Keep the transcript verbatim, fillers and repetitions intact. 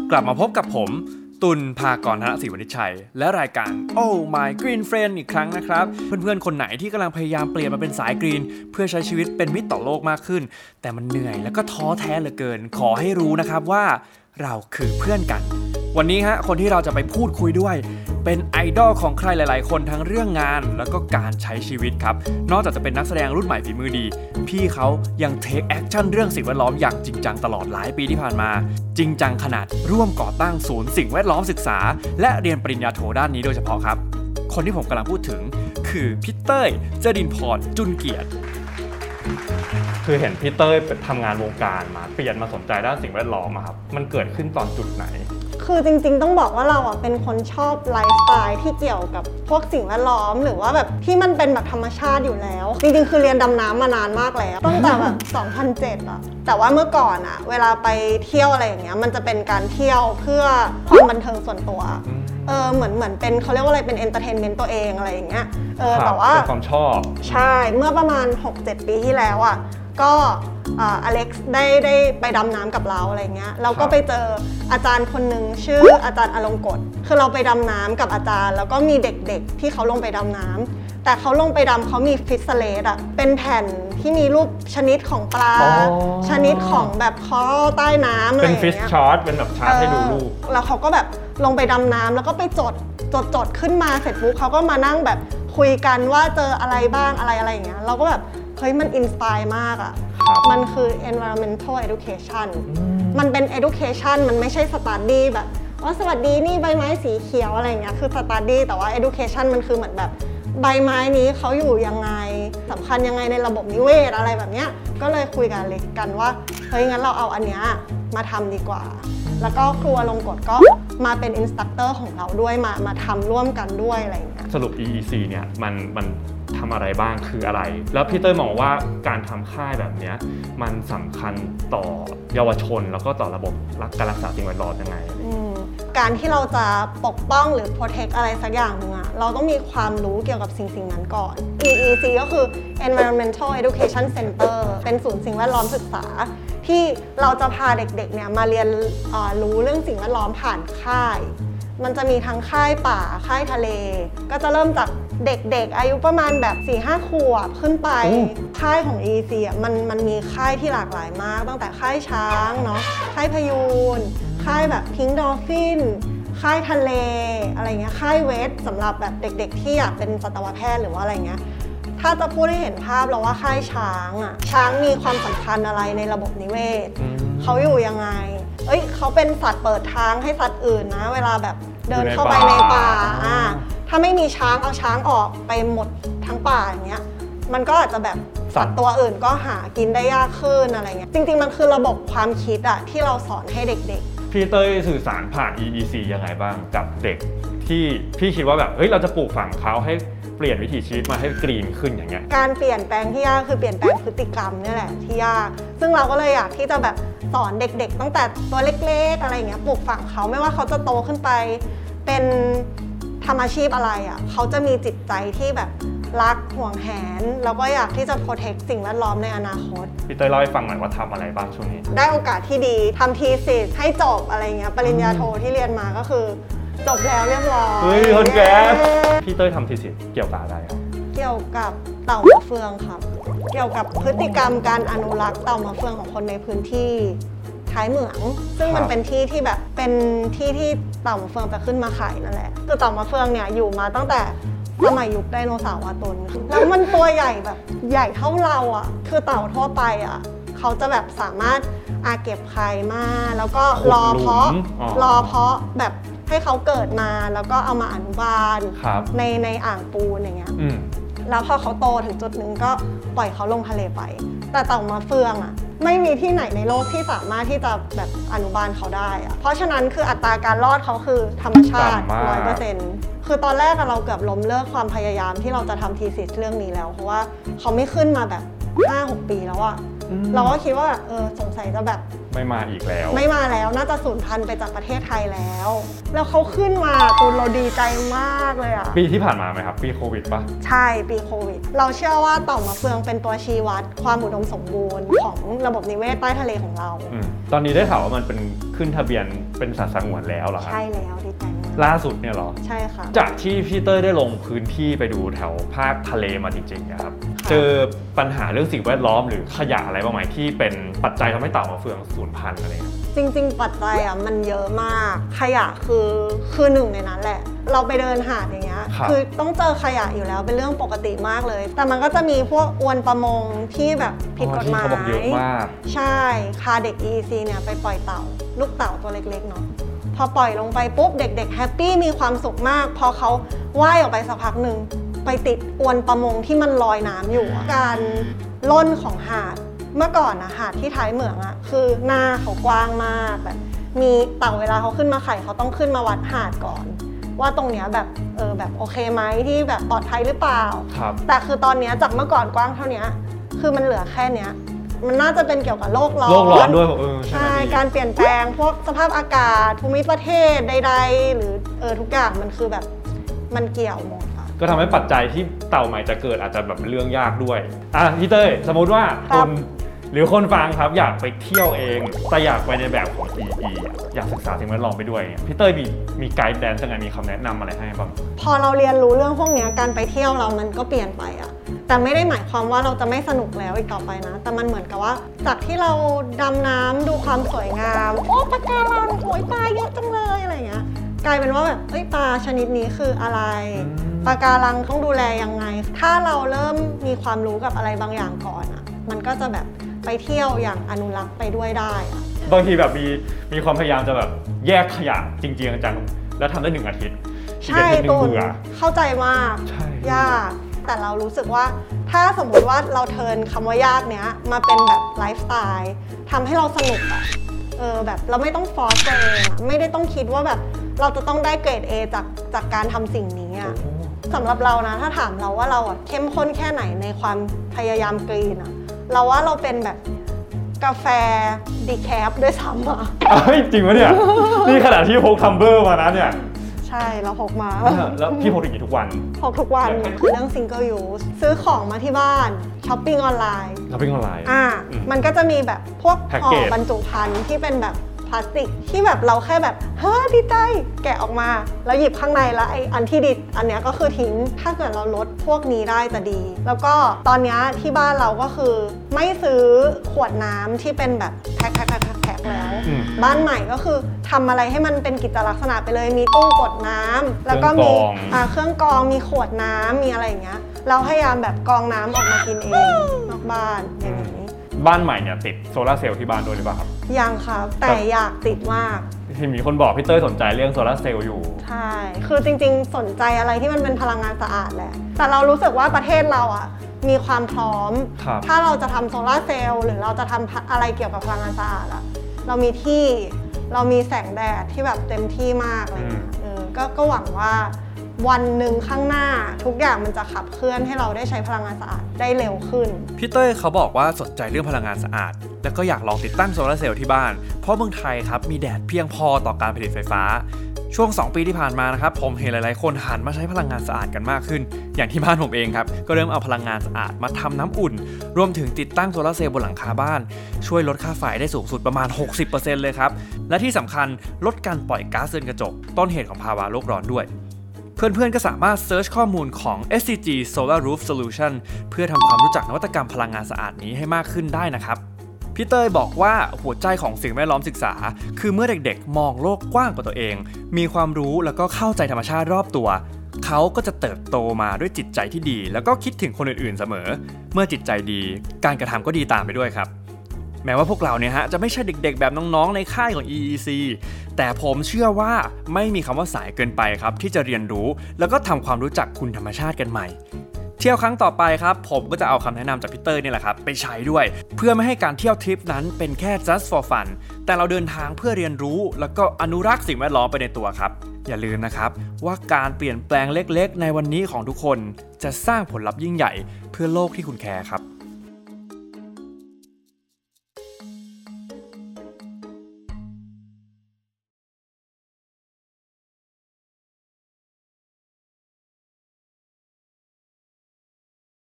กลับมาพบกับผมตุลภากรธนศรีวณิชชัยและรายการ Oh My Green Friend อีกครั้งนะครับเพื่อนๆคนไหนที่กำลังพยายามเปลี่ยนมาเป็นสายกรีนเพื่อใช้ชีวิตเป็นมิตรต่อโลกมากขึ้นแต่มันเหนื่อยแล้วก็ท้อแท้เหลือเกินขอให้รู้นะครับว่าเราคือเพื่อนกันวันนี้ฮะคนที่เราจะไปพูดคุยด้วยเป็นไอดอลของใครหลายๆคนทั้งเรื่องงานแล้วก็การใช้ชีวิตครับนอกจากจะเป็นนักแสดงรุ่นใหม่ฝีมือดีพี่เขายังเทคแอคชั่นเรื่องสิ่งแวดล้อมอย่างจริงจังตลอดหลายปีที่ผ่านมาจริงจังขนาดร่วมก่อตั้งศูนย์สิ่งแวดล้อมศึกษาและเรียนปริญญาโทด้านนี้โดยเฉพาะครับคนที่ผมกำลังพูดถึงคือพี่เต้ยเจริญพรจุนเกียรติคือเห็นพี่เต้ยทำงานวงการมาเปลี่ยนมาสนใจด้านสิ่งแวดล้อมครับมันเกิดขึ้นตอนจุดไหนคือจริงๆต้องบอกว่าเราอ่ะเป็นคนชอบไลฟ์สไตล์ที่เกี่ยวกับพวกสิ่งแวดล้อมหรือว่าแบบที่มันเป็นแบบธรรมชาติอยู่แล้วจริงๆคือเรียนดำน้ำมานานมากแล้วตั้งแต่แบบสองพันเจ็ดอ่ะแต่ว่าเมื่อก่อนอ่ะเวลาไปเที่ยวอะไรอย่างเงี้ยมันจะเป็นการเที่ยวเพื่อความบันเทิงส่วนตัวเออเหมือนเหมือนเป็นเขาเรียกว่าอะไรเป็นเอนเตอร์เทนเมนต์ตัวเองอะไรอย่างเงี้ยเออแต่ว่าเป็นความชอบใช่เมื่อประมาณ หกเจ็ด ปีที่แล้วอ่ะก็อเล็กซ์ได้ได้ไปดำน้ำกับเราอะไรเงี้ยเราก็ไปเจออาจารย์คนหนึ่งชื่ออาจารย์อลงกฎคือเราไปดำน้ำกับอาจารย์แล้วก็มีเด็กๆที่เขาลงไปดำน้ำแต่เขาลงไปดำเขามีฟิชสเลตอ่ะเป็นแผ่นที่มีรูปชนิดของปลาชนิดของแบบคอรัลใต้น้ำอะไรอย่างเงี้ยเป็นฟิชชาร์ตเป็นแบบชาร์ตให้ดูรูปแล้วเขาก็แบบลงไปดำน้ำแล้วก็ไปจดจดจดขึ้นมาเสร็จปุ๊บเขาก็มานั่งแบบคุยกันว่าเจออะไรบ้างอะไรอะไรอย่างเงี้ยเราก็แบบเฮ้ยมันอินสไปร์มากอ่ะมันคือ environmental education มันเป็น education มันไม่ใช่ study แบบว่าสวัสดีนี่ใบไม้สีเขียวอะไรเงี้ยคือ study แต่ว่า education มันคือเหมือนแบบใบไม้นี้เขาอยู่ยังไงสำคัญยังไงในระบบนิเวศอะไรแบบเนี้ยก็เลยคุยกันเล็กกันว่าเฮ้ยงั้นเราเอาอันเนี้ยมาทำดีกว่าแล้วก็ครูอลงกฎก็มาเป็นอินสตัคเตอร์ของเราด้วยมามาทำร่วมกันด้วยอะไรอย่างเงี้ยสรุป อี อี ซี เนี่ยมันมันทำอะไรบ้างคืออะไรแล้วพี่เต้ยมองว่าการทำค่ายแบบนี้มันสำคัญต่อเยาวชนแล้วก็ต่อระบบการรักษาสิ่งแวดล้อมยังไงการที่เราจะปกป้องหรือ protect อะไรสักอย่างนึงอะเราต้องมีความรู้เกี่ยวกับสิ่งสิ่งนั้นก่อน อี อี ซี ก็คือ Environmental Education Center เป็นศูนย์สิ่งแวดล้อมศึกษาที่เราจะพาเด็กๆเนี่ยมาเรียนรู้เรื่องสิ่งแวดล้อมผ่านค่ายมันจะมีทั้งค่ายป่าค่ายทะเลก็จะเริ่มจากเด็กๆอายุประมาณแบบ สี่ห้า ขวบขึ้นไปค่ายของ อี อี ซี อ่ะมันมันมีค่ายที่หลากหลายมากตั้งแต่ค่ายช้างเนาะค่ายพยูนค่ายแบบพิงค์ดอลฟินค่ายทะเลอะไรเงี้ยค่ายเวทสำหรับแบบเด็กๆที่อยากเป็นสัตวแพทย์หรือว่าอะไรเงี้ยถ้าจะพูดให้เห็นภาพเราว่าค่ายช้างอ่ะช้างมีความสำคัญอะไรในระบบนิเวศเขาอยู่ยังไงเอ้ยเขาเป็นสัตว์เปิดทางให้สัตว์อื่นนะเวลาแบบเดินเข้าไปในป่าอ่าถ้าไม่มีช้างเอาช้างออกไปหมดทั้งป่าอย่างเงี้ยมันก็อาจจะแบบสัตว์ตัวอื่นก็หากินได้ยากขึ้นอะไรเงี้ยจริงๆมันคือระบบความคิดอะที่เราสอนให้เด็กๆพี่เต้ยสื่อสารผ่าน อี อี ซี ยังไงบ้างกับเด็กที่พี่คิดว่าแบบเฮ้ยเราจะปลูกฝังเขาให้เปลี่ยนวิถีชีวิตมาให้กรีนขึ้นอย่างเงี้ยการเปลี่ยนแปลงที่ยากคือเปลี่ยนแปลงพฤติกรรมนี่แหละที่ยากซึ่งเราก็เลยอยากที่จะแบบสอนเด็กๆตั้งแต่ตัวเล็กๆอะไรเงี้ยปลูกฝังเขาไม่ว่าเขาจะโตขึ้นไปเป็นทำอาชีพอะไรอ่ะเขาจะมีจิตใจที่แบบรักห่วงแหนแล้วก็อยากที่จะโปรเทคสิ่งแวดล้อมในอนาคตพี่เต้ยเล่าให้ฟังหน่อยว่าทำอะไรบ้างช่วงนี้ได้โอกาสที่ดีทำทีสิสให้จบอะไรเงี้ยปริญญาโทที่เรียนมาก็คือจบแล้วเรียบร้อยเฮ้ยคนแก่พี่เต้ยทำทีสิสเกี่ยวกับอะไรครับเกี่ยวกับเต่ามะเฟืองครับเกี่ยวกับพฤติกรรมการอนุรักษ์เต่ามะเฟืองของคนในพื้นที่ท้ายเหมืองซึ่งมันเป็นที่ที่แบบเป็นที่ที่เต่ามะเฟืองจะขึ้นมาไข่นั่นแหละคือเต่ามะเฟืองเนี่ยอยู่มาตั้งแต่สมัยยุคไดโนเสาร์อาตนแล้วมันตัวใหญ่แบบใหญ่เท่าเราอ่ะคือเต่าทั่วไปอ่ะเขาจะแบบสามารถอาเก็บไข่มาแล้วก็รอเพาะรอเพาะแบบให้เขาเกิดมาแล้วก็เอามาอนุบาลในในอ่างปูนอย่างเงี้ยแล้วพอเขาโตถึงจุดนึงก็ปล่อยเขาลงทะเลไปแต่เต่ามะเฟืองอ่ะไม่มีที่ไหนในโลกที่สามารถที่จะแบบอนุบาลเขาได้อะเพราะฉะนั้นคืออัตราการรอดเขาคือธรรมชาติ ร้อยเปอร์เซ็นต์ คือตอนแรกเราเกือบล้มเลิกความพยายามที่เราจะทำทีสิสเรื่องนี้แล้วเพราะว่าเขาไม่ขึ้นมาแบบ ห้าหก ปีแล้วอะเราก็คิดว่าเออสงสัยจะแบบไม่มาอีกแล้วไม่มาแล้วน่าจะสูญพันธุ์ไปจากประเทศไทยแล้วแล้วเขาขึ้นมาคุณเราดีใจมากเลยอะปีที่ผ่านมาไหมครับปีโควิดปะใช่ปีโควิดเราเชื่อว่าเต่ามะเฟืองเป็นตัวชี้วัดความอุดมสมบูรณ์ของระบบนิเวศใต้ทะเลของเราตอนนี้ได้ข่าวว่ามันเป็นขึ้นทะเบียนเป็นสัตว์สงวนแล้วเหรอครับใช่แล้วดีใจมากล่าสุดเนี่ยเหรอใช่ค่ะจากที่พี่เต้ยได้ลงพื้นที่ไปดูแถวภาคทะเลมาจริงๆนะครับเจอปัญหาเรื่องสิ่งแวดล้อมหรือขยะอะไรบ้างไหมที่เป็นปัจจัยทำให้เต่ามาเฟืองสูญพันธุ์อะไรจริงๆปัจจัยอ่ะมันเยอะมากขยะคือคือหนึ่งในนั้นแหละเราไปเดินหาดอย่างเงี้ย ค, คือต้องเจอขยะอยู่แล้วเป็นเรื่องปกติมากเลยแต่มันก็จะมีพวกอวนประมงที่แบบผิดกฎหมายที่เขาบอกเยอะมากใช่พาเด็ก อี อี ซี เนี่ยไปปล่อยเต่าลูกเต่าตัวเล็กๆเนาะพอปล่อยลงไปปุ๊บเด็กๆแฮปปี้มีความสุขมากพอเขาว่ายออกไปสักพักหนึ่งไปติดอวนประมงที่มันลอยน้ำอยู่การล่นของหาดเมื่อก่อนนะหาดที่ท้ายเหมืองอะคือหน้าเขากว้างมากแบบมีเต่าเวลาเขาขึ้นมาไข่เขาต้องขึ้นมาวัดหาดก่อนว่าตรงเนี้ยแบบเออแบบโอเคไหมที่แบบปลอดภัยหรือเปล่าครับแต่คือตอนนี้จากเมื่อก่อนกว้างเท่านี้คือมันเหลือแค่เนี้ยมันน่าจะเป็นเกี่ยวกับโลกร้อนโลกร้อนด้วยเออใช่การเปลี่ยนแปลงพวกสภาพอากาศภูมิประเทศใดๆหรือเออทุกอย่างมันคือแบบมันเกี่ยวหมดก็ทำให้ปัจจัยที่เต่าใหม่จะเกิดอาจจะแบบเรื่องยากด้วยอ่ะพี่เต้ยสมมติว่าคนหรือคนฟังครับอยากไปเที่ยวเองแต่อยากไปในแบบของ อี อี อยากศึกษาสิ่งแวดล้อมไปด้วยพี่เต้ยมีมีไกด์แดนซ์ยังไงมีคำแนะนำอะไรให้บ้างพอเราเรียนรู้เรื่องพวกนี้การไปเที่ยวเรามันก็เปลี่ยนไปอะแต่ไม่ได้หมายความว่าเราจะไม่สนุกแล้วอีกต่อไปนะแต่มันเหมือนกับว่าจากที่เราดำน้ำดูความสวยงามโอ้ปะการังโอยปลาเยอะจังเลยอะไรเงี้ยกลายเป็นว่าแบบเฮ้ยปลาชนิดนี้คืออะไรปะการังต้องดูแลยังไงถ้าเราเริ่มมีความรู้กับอะไรบางอย่างก่อนอะมันก็จะแบบไปเที่ยวอย่างอนุรักษ์ไปด้วยได้อะบางทีแบบมีมีความพยายามจะแบบแยกขยะจริงๆจังๆแล้วทำได้หนึ่งอาทิตย์ใช่ตูนเข้าใจมากยากแต่เรารู้สึกว่าถ้าสมมติว่าเราเทิร์นคำว่ายากเนี้ยมาเป็นแบบไลฟ์สไตล์ทำให้เราสนุกอะเออแบบเราไม่ต้องฟอร์สตัวเองอะไม่ได้ต้องคิดว่าแบบเราจะต้องได้เกรด A จากจากการทำสิ่งนี้อะสำหรับเรานะถ้าถามเราว่าเราอะเข้มข้นแค่ไหนในความพยายามกรีนอะเราว่าเราเป็นแบบกาแฟดีแคฟด้วยซ้ำอะจริงปะเนี่ยนี่ขนาดที่พกทัมเบอร์มานะเนี่ยใช่เราพกมาแล้วพี่พกอย่างนี้ทุกวันพกทุกวันคือเรื่องซิงเกิลยูสซื้อของมาที่บ้านช้อปปิ้งออนไลน์ช้อปปิ้งออนไลน์อ่ามันก็จะมีแบบพวกห่อบรรจุภัณฑ์ที่เป็นแบบพลาสติกที่แบบเราแค่แบบเฮ้ยดีใจแกะออกมาแล้วหยิบข้างในแล้วไอ้อันที่ดิบอันเนี้ยก็คือทิ้งถ้าเกิดเราลดพวกนี้ได้จะดีแล้วก็ตอนนี้ที่บ้านเราก็คือไม่ซื้อขวดน้ำที่เป็นแบบแพ็คแพ็คแพ็คแพ็คแล้วบ้านใหม่ก็คือทำอะไรให้มันเป็นกิจลักษณะไปเลยมีตู้กดน้ำแล้วก็มีเครื่องกรองมีขวดน้ำมีอะไรอย่างเงี้ยเราพยายามแบบกรองน้ำออกมากินเองนอกบ้านอย่างนี้บ้านใหม่เนี่ยติดโซลาร์เซลล์ที่บ้านด้วยหรือเปล่าครับยังครับแต่อยากติดมากที่มีคนบอกพี่เต้ยสนใจเรื่องโซลาร์เซลล์อยู่ใช่คือจริงๆสนใจอะไรที่มันเป็นพลังงานสะอาดแหละแต่เรารู้สึกว่าประเทศเราอ่ะมีความพร้อมถ้าเราจะทำโซลาร์เซลล์หรือเราจะทำอะไรเกี่ยวกับพลังงานสะอาดอ่ะเรามีที่เรามีแสงแดดที่แบบเต็มที่มากอะไรเงี้ยเออก็ก็หวังว่าวันหนึ่งข้างหน้าทุกอย่างมันจะขับเคลื่อนให้เราได้ใช้พลังงานสะอาดได้เร็วขึ้นพี่เต้ยเขาบอกว่าสนใจเรื่องพลังงานสะอาดแล้วก็อยากลองติดตั้งโซลาร์เซลล์ที่บ้านเพราะเมืองไทยครับมีแดดเพียงพอต่อการผลิตไฟฟ้าช่วงสองปีที่ผ่านมานะครับผมเห็นหลายๆคนหันมาใช้พลังงานสะอาดกันมากขึ้นอย่างที่บ้านผมเองครับก็เริ่มเอาพลังงานสะอาดมาทำน้ำอุ่นรวมถึงติดตั้งโซลาร์เซลล์บนหลังคาบ้านช่วยลดค่าไฟได้สูงสุดประมาณ หกสิบเปอร์เซ็นต์ เลยครับและที่สำคัญลดการปล่อยก๊าซเรือนกระจกต้นเหตุของภาวะโลกร้อนด้วยเพื่อนๆก็สามารถเซิร์ชข้อมูลของ เอส ซี จี Solar Roof Solution เพื่อทำความรู้จักนวัตกรรมพลังงานสะอาดนี้ให้มากขึ้นได้นะครับพี่เต้ยบอกว่าหัวใจของสิ่งแวดล้อมศึกษาคือเมื่อเด็กๆมองโลกกว้างกว่าตัวเองมีความรู้แล้วก็เข้าใจธรรมชาติรอบตัวเขาก็จะเติบโตมาด้วยจิตใจที่ดีแล้วก็คิดถึงคนอื่นๆเสมอเมื่อจิตใจดีการกระทำก็ดีตามไปด้วยครับแม้ว่าพวกเราเนี่ยฮะจะไม่ใช่เด็กๆแบบน้องๆในค่ายของ อี อี ซี แต่ผมเชื่อว่าไม่มีคำว่าสายเกินไปครับที่จะเรียนรู้แล้วก็ทำความรู้จักคุณธรรมชาติกันใหม่เที่ยวครั้งต่อไปครับผมก็จะเอาคำแนะนำจากพี่เต้ยนี่แหละครับไปใช้ด้วยเพื่อไม่ให้การเที่ยวทริปนั้นเป็นแค่ just for fun แต่เราเดินทางเพื่อเรียนรู้แล้วก็อนุรักษ์สิ่งแวดล้อมไปในตัวครับอย่าลืมนะครับว่าการเปลี่ยนแปลงเล็กๆในวันนี้ของทุกคนจะสร้างผลลัพธ์ยิ่งใหญ่เพื่อโลกที่คุณแคร์ครับ